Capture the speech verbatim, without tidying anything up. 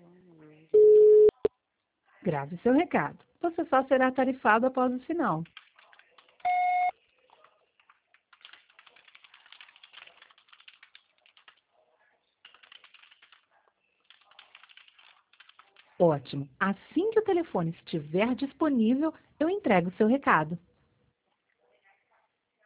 Grave seu recado. Você só será tarifado após o sinal. Ótimo. Assim que o telefone estiver disponível, eu entrego o seu recado.